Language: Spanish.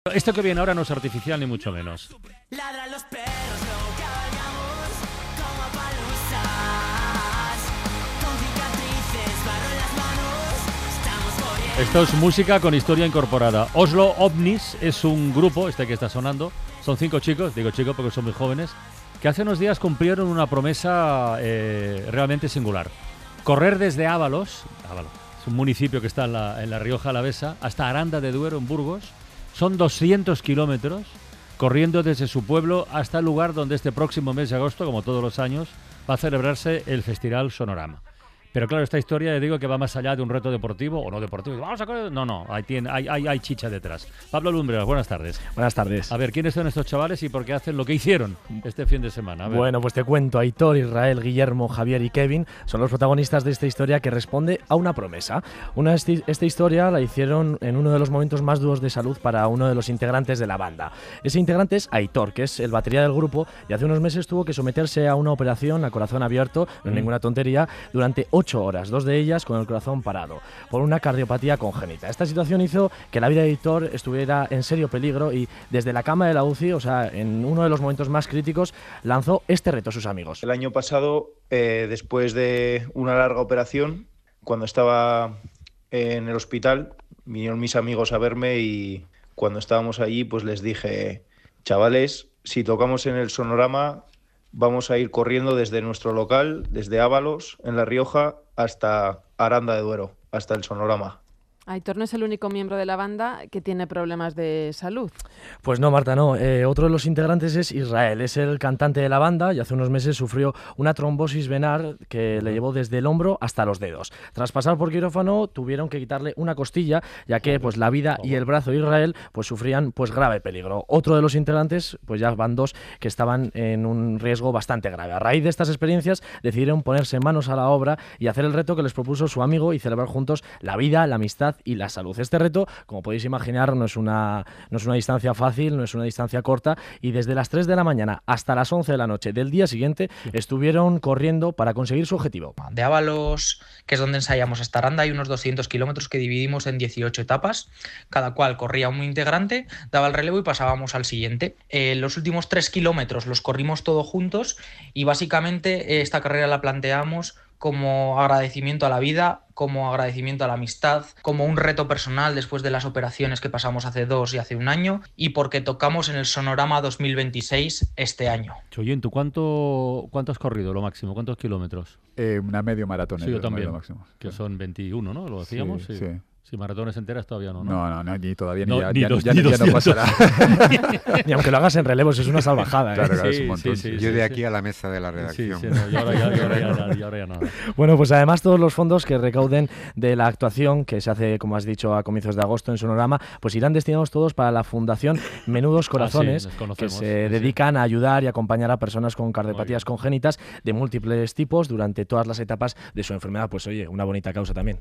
Esto que viene ahora no es artificial ni mucho menos. Ladran los perros, luego cabalgamos como palusas, con cicatrices, barro en las manos, estamos corriendo. Esto es música con historia incorporada. Oslo Ovnis es un grupo, este que está sonando. Son 5 chicos, digo chicos porque son muy jóvenes, que hace unos días cumplieron una promesa realmente singular. Correr desde Ábalos, es un municipio que está en la Rioja Alavesa, hasta Aranda de Duero, en Burgos. Son 200 kilómetros corriendo desde su pueblo hasta el lugar donde este próximo mes de agosto, como todos los años, va a celebrarse el Festival Sonorama. Pero claro, esta historia, digo que va más allá de un reto deportivo o no deportivo. Vamos a correr. No, hay chicha detrás. Pablo Lumbreras, buenas tardes. Buenas tardes. A ver, ¿quiénes son estos chavales y por qué hacen lo que hicieron este fin de semana? Bueno, pues te cuento. Aitor, Israel, Guillermo, Javier y Kevin son los protagonistas de esta historia que responde a una promesa. Esta historia la hicieron en uno de los momentos más duros de salud para uno de los integrantes de la banda. Ese integrante es Aitor, que es el batería del grupo, y hace unos meses tuvo que someterse a una operación a corazón abierto, no es ninguna tontería, durante 8 horas, 2 de ellas con el corazón parado, por una cardiopatía congénita. Esta situación hizo que la vida de Aitor estuviera en serio peligro y desde la cama de la UCI, o sea, en uno de los momentos más críticos, lanzó este reto a sus amigos. El año pasado, después de una larga operación, cuando estaba en el hospital, vinieron mis amigos a verme y cuando estábamos allí, pues les dije, chavales, si tocamos en el Sonorama, vamos a ir corriendo desde nuestro local, desde Ábalos, en La Rioja, hasta Aranda de Duero, hasta el Sonorama. Aitor no es el único miembro de la banda que tiene problemas de salud. Pues no, Marta, no. Otro de los integrantes es Israel, es el cantante de la banda y hace unos meses sufrió una trombosis venar que le llevó desde el hombro hasta los dedos. Tras pasar por quirófano tuvieron que quitarle una costilla, ya que pues la vida y el brazo de Israel pues sufrían pues grave peligro. Otro de los integrantes, pues ya van 2 que estaban en un riesgo bastante grave. A raíz de estas experiencias decidieron ponerse manos a la obra y hacer el reto que les propuso su amigo y celebrar juntos la vida, la amistad y la salud. Este reto, como podéis imaginar, no es una distancia fácil, no es una distancia corta, y desde las 3 de la mañana hasta las 11 de la noche del día siguiente estuvieron corriendo para conseguir su objetivo. De Ábalos, que es donde ensayamos, hasta Aranda, hay unos 200 kilómetros que dividimos en 18 etapas. Cada cual corría un integrante, daba el relevo y pasábamos al siguiente. Los últimos 3 kilómetros los corrimos todos juntos y básicamente esta carrera la planteamos como agradecimiento a la vida, como agradecimiento a la amistad, como un reto personal después de las operaciones que pasamos hace 2 y hace 1 año, y porque tocamos en el Sonorama 2026 este año. Choyen, ¿tú cuánto has corrido lo máximo? ¿Cuántos kilómetros? Una medio maratón. Sí, yo también, máximo. que son 21, ¿no? ¿Lo hacíamos? Sí. Si maratones enteras todavía no. No, ni todavía No, ya no pasará. Ni aunque lo hagas en relevos, es una salvajada. Claro, es un montón. Yo de aquí a la mesa de la redacción. Y ahora ya nada. Bueno, pues además todos los fondos que recauden de la actuación que se hace, como has dicho, a comienzos de agosto en Sonorama, pues irán destinados todos para la Fundación Menudos Corazones, que se dedican a ayudar y acompañar a personas con cardiopatías congénitas de múltiples tipos durante todas las etapas de su enfermedad. Pues oye, una bonita causa también.